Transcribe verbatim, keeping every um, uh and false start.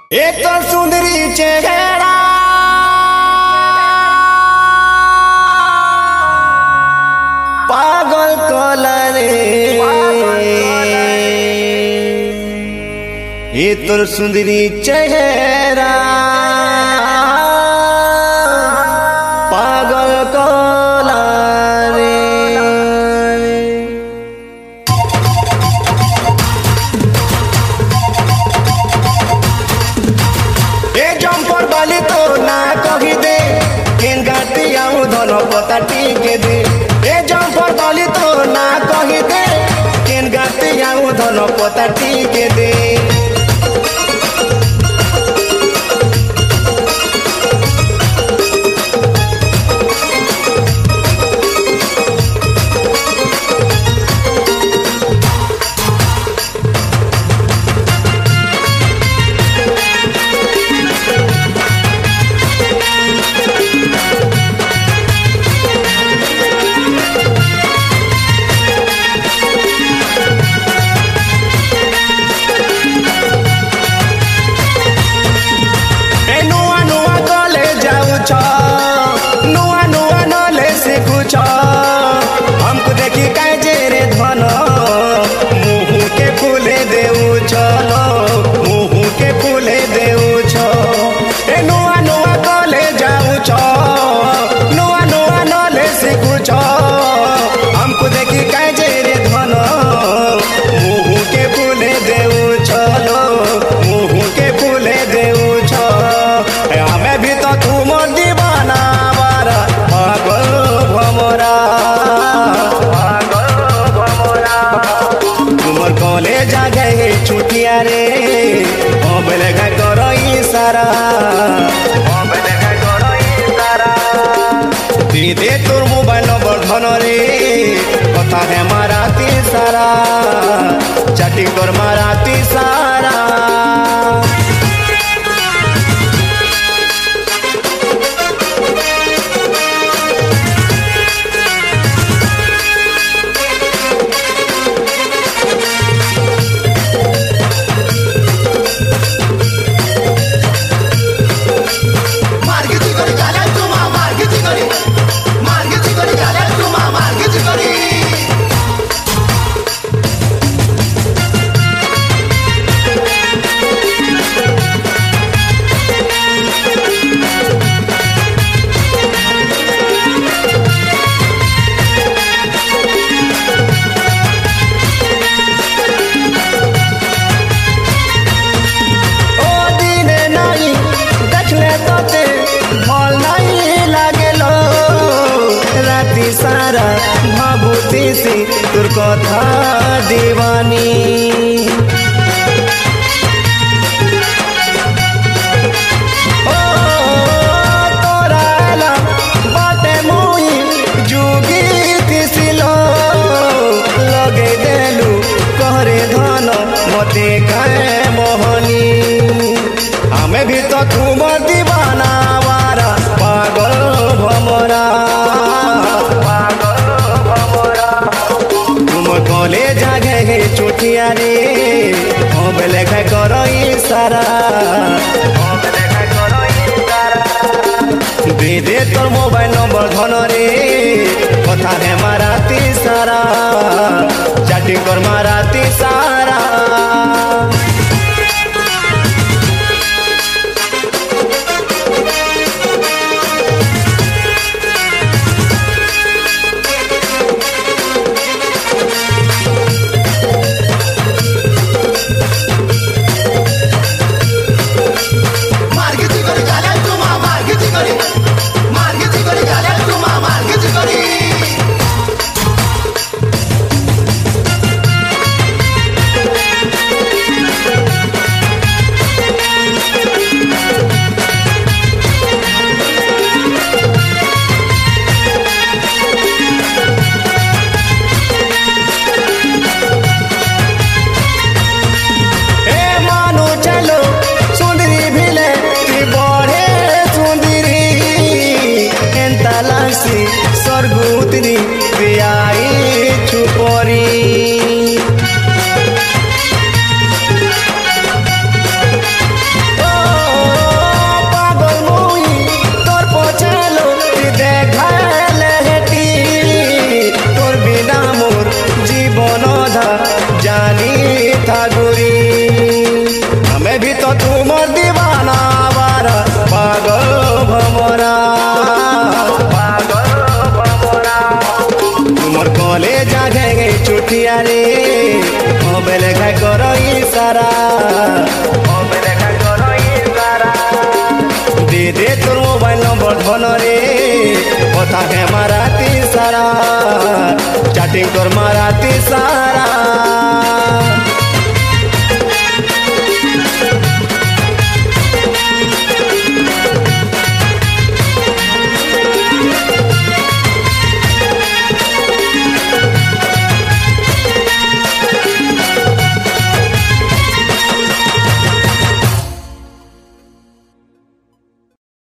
एक तो सुंदरी चेहरा पागल कलरे ये तो सुंदरी चेहरा पागल कलरे ए जंपर बाली तो ना कही दे केन गाती आऊ धन पता टीके दे ए जंपर बाली तो ना कही दे केन गाती आऊ धन पता टीके दे हमको देखी काय जे रे धन मुँह के फूले देऊ चलो मुँह के फूले देऊ छो ए नुआ नुआ कले जाऊ छो नुआ नुआ नले सीखू छो हमको देखी काय जे रे धन मुँह के फूले देऊ चलो मुँह के फूले देऊ छो हमें भी तो तुम दीवाना बारा पागल भमरा तुमर कॉलेज आ गए छुट्टिया रे हम लगा करो इशारा हम लगा करो इशारा दे दे तोर मोबाइल नंबर धन रे कथा है मारा सारा चैटिंग कर मारा सारा सारा भाबुती सी तुर कथा दीवानी ओ तोरा बाटे मुई जुगी तिसिलो लगे देलु कहरे धन मते काए मोहनी हमें भी तो तुम दीवाना वारा पागल भमरा कॉलेज आ गए छुट्टिया रे हम लेखा करो इशारा दे दे तोर मोबाइल नंबर धन रे कथा है मारा सारा चैटिंग कर मारा सारा धन रे কথা হে মারাতি সারা চাটিং তোর মারাতি সারা